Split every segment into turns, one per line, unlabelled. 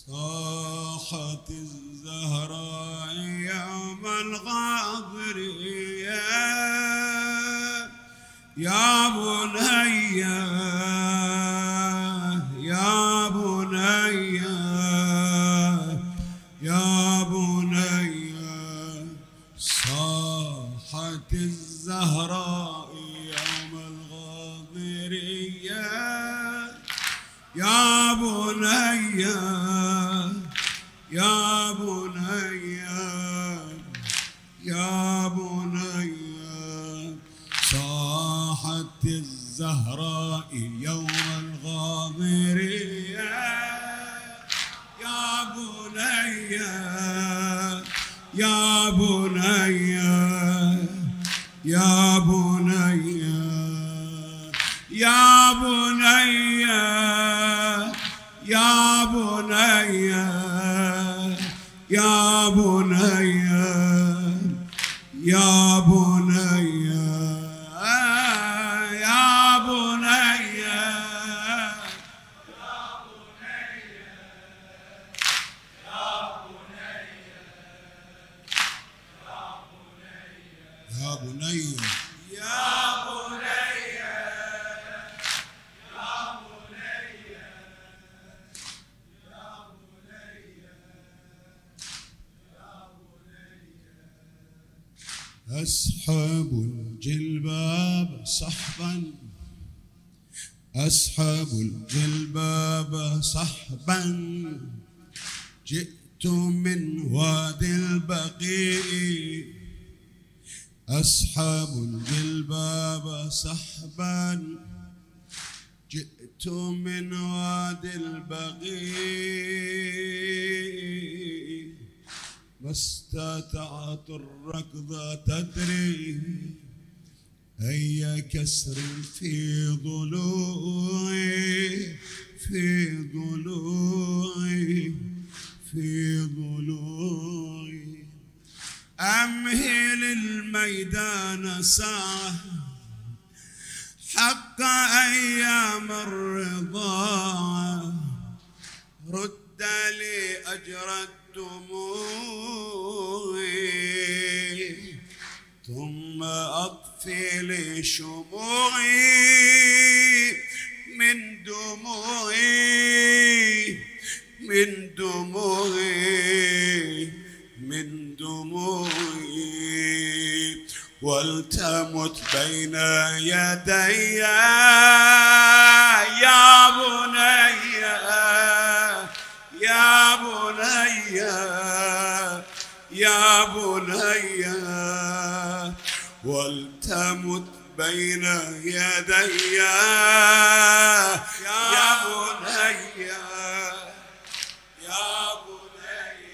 صاحت الزهراء يوم الغاضرية يا بني يا بني يا بني صاحت الزهراء يوم الغاضرية يا بني يا بني يا بني صاحت الزهراء يوم الغاضرية يا بني يا بني يا بني يا بني يا بني يا بني يا بني يا بني يا بني أسحب الجلباب صحبا أسحب الجلباب صحبا جئت من وادي البقيع أسحب الجلباب صحبا جئت من وادي البقيع ما استطعت الركض تدري أي كسر في ضلوعي في ضلوعي في ضلوعي أمهل الميدان ساعة حق أيام الرضاعة رد لي أجر دموعي ثم أطفي لي شموعي من دموعي من دموعي من دموعي ولتمت بين يدي يا بني يا بني يا بني ولتمت بين يدي يا بني يا بني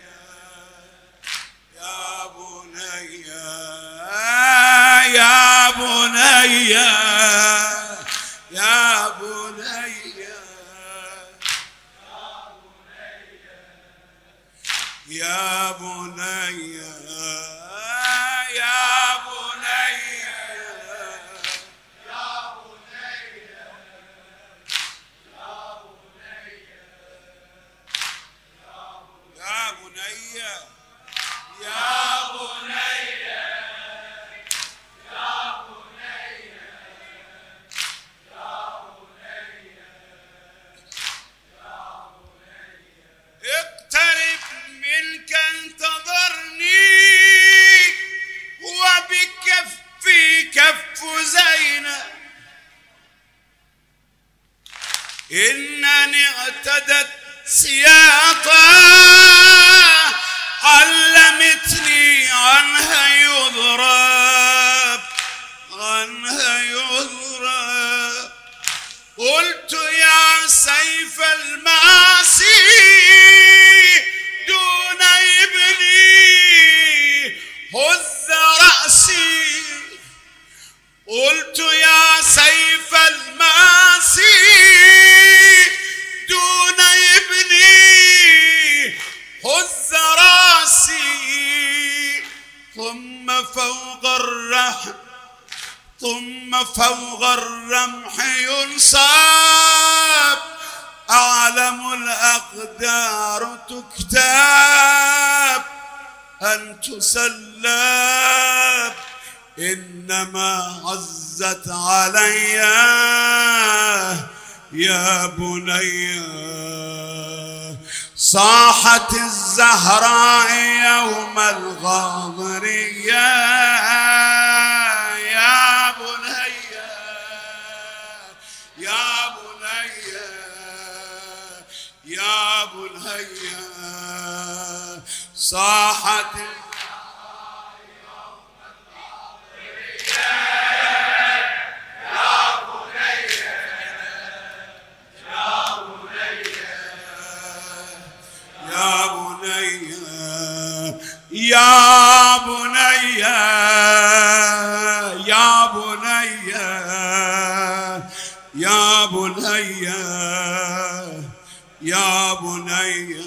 يا بني يا بني يا بني يا بني يا بني يا بني يا اقترب منك انتظرني وبكفي كف زينب إنني اعتدت سياطة علمتني عنها يضرب عنها يضرب قلت يا سيف المعاصي دون ابني هز رأسي قلت يا سيف المعاصي دون ابني هز رأسي ثم فوق الرمح ينصب أعلم الأقدار تكتب أن تسلب، إنما عزت علي يا بني. صاحت الزهراء يوم الغاضرية يا بني يا بني يا بني. صاحت يا بني يا بني يا بني يا بني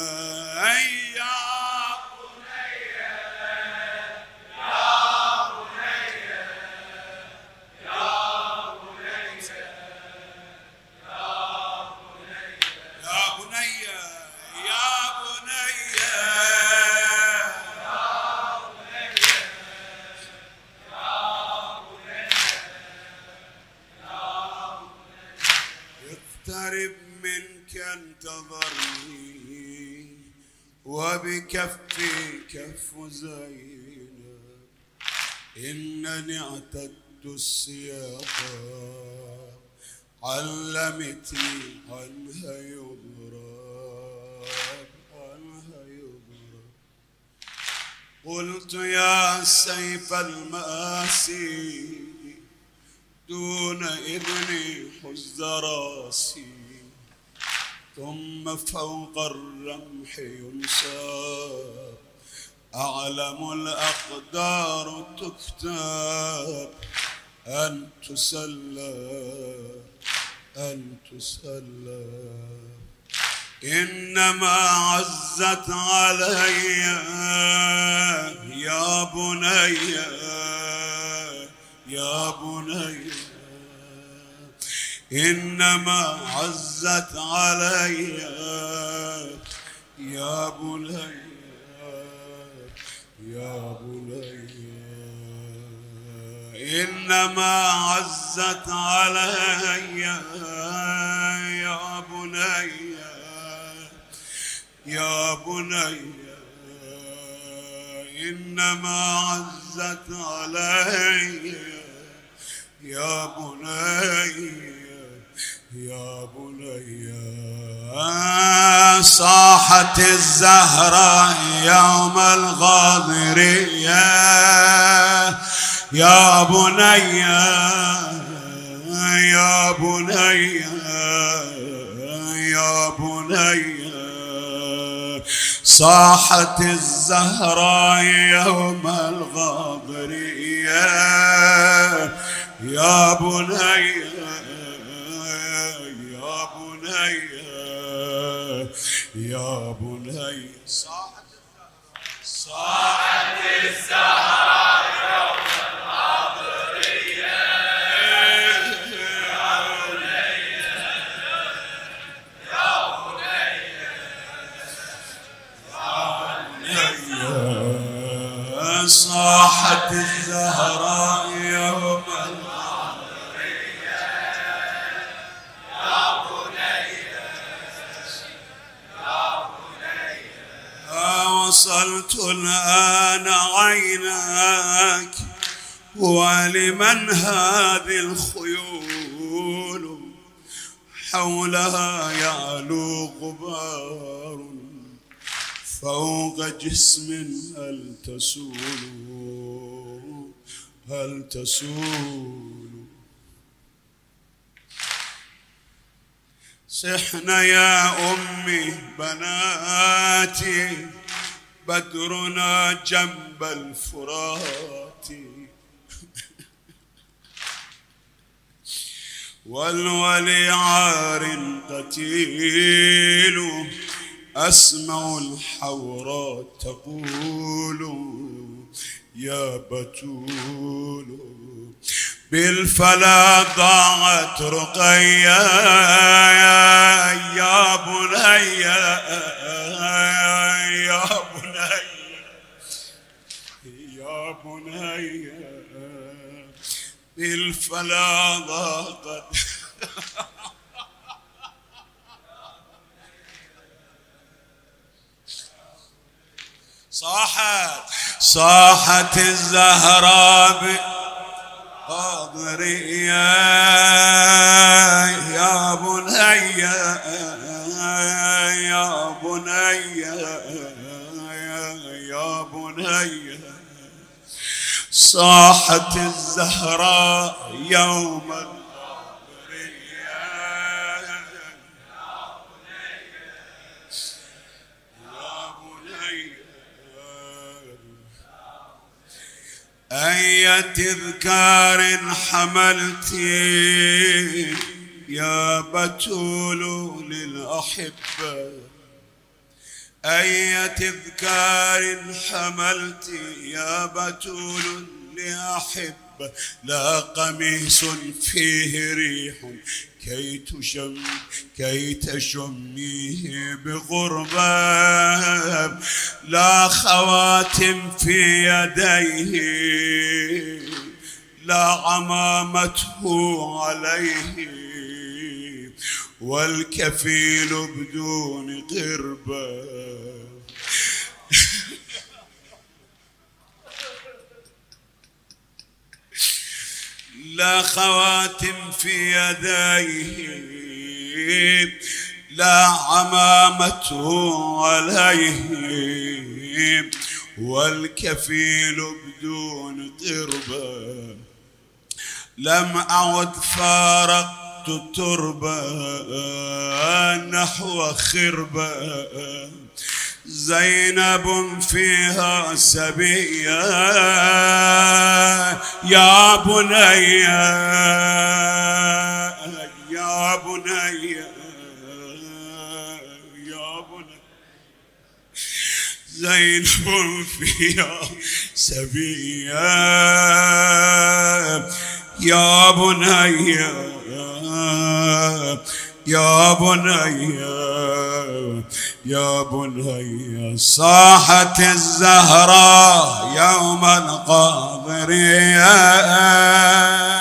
اقترب منك انتظرني وبكفي كف زينب، إنني اعتدت السياقة علمتني عنها يضرب عنها يضرب. قلت يا سيف المآسي دون ابني حز راسي، ثم فوق الرمح ينساب. أعلم الأقدار تكتب أن تسلب أن تسلب، إنما عزت علي يا بني يا بني. إنما عزت علي يا بني يا بني. إنما عزت علي يا بني يا بني. إنما عزت علي يا بني يا بني. صاحت الزهراء يوم الغاضرية يا بني يا بني يا بني. صاحت الزهراء يوم الغاضرية يا بني يا بني يا بني. صاحت الزهراء يوم الغاضرية يا بني يا بني. صاحت الزهراء يوم وصلت الآن عيناك ولمن هذه الخيول حولها يعلو غبار فوق جسم هل تسول هل تسول. صحن يا أمي بناتي بدرنا جنب الفرات والولي عار قتيل أسمع الحوراء تقول يا بتول بالفلا ضاعت رقيا يا بني يا بني يا بني بالفلا ضاقت صاحت الزهراء قاضرية يا بني يا بني يا بني صاحت الزهراء يوم القاضرية يا بني أي تذكار حملتي يا بتول للأحبة أي تذكار حملتي يا بتول لأحبة لا قميص فيه ريح كي تشميه بغربة لا خواتم في يديه لا عمامته عليه والكفيل بدون قربة لا خواتم في يديه لا عمامته عليه والكفيل بدون قربة لم أعد فارقت التربة نحو خربة زينب فيها سبية يا بني يا بني يا بني زينب فيها سبية يا بني يا بني يا بني صاحت الزهراء يوم القاضرية